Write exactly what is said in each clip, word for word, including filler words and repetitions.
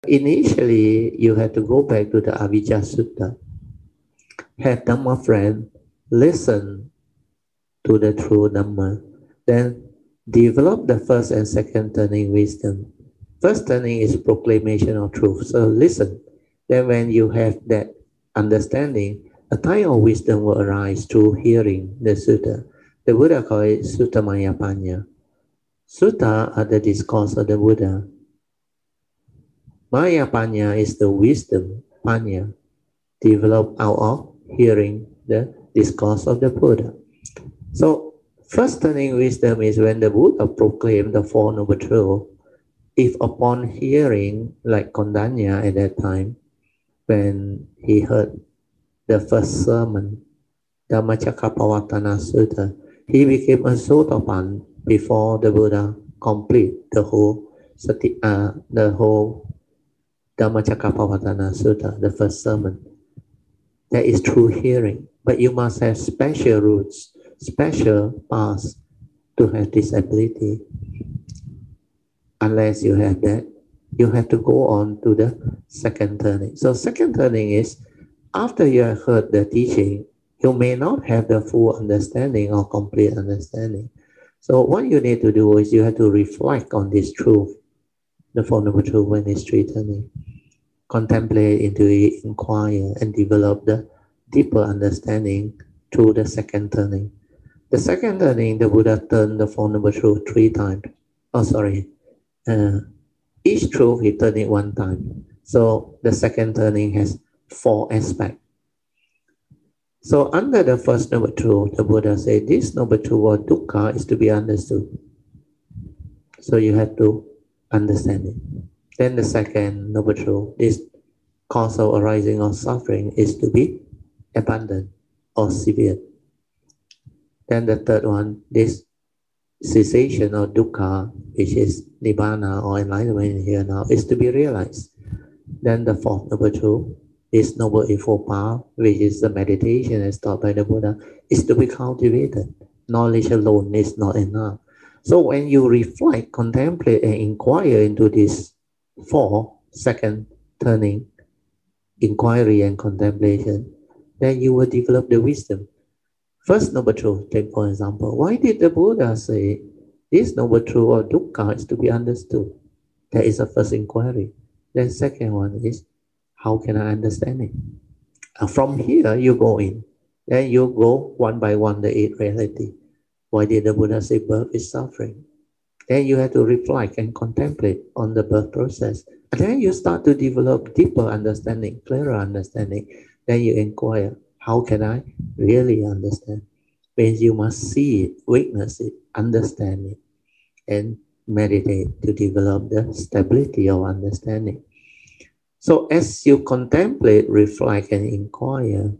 Initially, you have to go back to the Avijja Sutta. Have Dhamma friend listen to the true Dhamma. Then develop the first and second turning wisdom. First turning is proclamation of truth. So listen. Then when you have that understanding, a time of wisdom will arise through hearing the sutta. The Buddha called it Sutta Maya Panya. Sutta are the discourse of the Buddha. Maya Panya is the wisdom, Panya, developed out of hearing the discourse of the Buddha. So, first turning wisdom is when the Buddha proclaimed the Four Noble Truths. If upon hearing, like Kondanya at that time, when he heard the first sermon, Dhammacakkappavattana Sutta, he became a Sotapan before the Buddha complete the whole sati, uh, the whole Dhammacakkappavattana Sutta, the first sermon. That is true hearing, but you must have special roots, special paths to have this ability. Unless you have that, you have to go on to the second turning. So second turning is, after you have heard the teaching, you may not have the full understanding or complete understanding. So what you need to do is you have to reflect on this truth, the Four Noble Truths when it's three turning. Contemplate into it, inquire, and develop the deeper understanding through the second turning. The second turning, the Buddha turned the Four Noble Truths three times. Oh, sorry. Uh, each truth he turned it one time. So the second turning has four aspects. So under the first Noble Truth, the Buddha said this Noble Truth or dukkha is to be understood. So you have to understand it. Then the second Noble Truth, this cause of arising of suffering is to be abundant or severe. Then the third one, this cessation of dukkha, which is nibbana or enlightenment here now, is to be realized. Then the fourth Noble Truth, this Noble Eightfold Path, which is the meditation as taught by the Buddha, is to be cultivated. Knowledge alone is not enough. So when you reflect, contemplate, and inquire into these four, second turning, inquiry and contemplation, then you will develop the wisdom. First Noble Truth, take for example, why did the Buddha say this Noble Truth or dukkha is to be understood? That is the first inquiry. Then second one is, how can I understand it? Uh, from here, you go in. Then you go one by one, the eight reality. Why did the Buddha say birth is suffering? Then you have to reflect and contemplate on the birth process. And then you start to develop deeper understanding, clearer understanding. Then you inquire, how can I really understand? Means you must see it, witness it, understand it, and meditate to develop the stability of understanding. So as you contemplate, reflect, and inquire,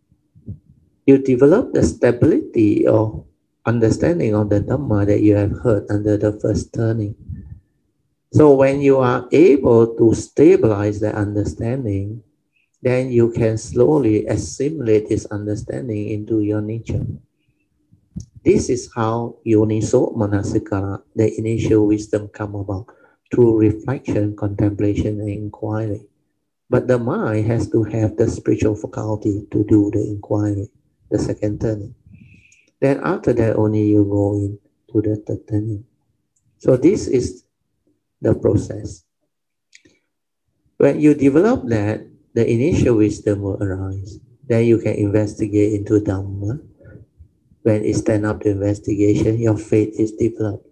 you develop the stability of understanding of the Dhamma that you have heard under the first turning. So when you are able to stabilize the understanding, then you can slowly assimilate this understanding into your nature. This is how Yoniso Manasikara, the initial wisdom, come about, through reflection, contemplation, and inquiry. But the mind has to have the spiritual faculty to do the inquiry, the second turning. Then after that, only you go into the third turning. So this is the process. When you develop that, the initial wisdom will arise. Then you can investigate into Dhamma. When it stands up to investigation, your faith is developed.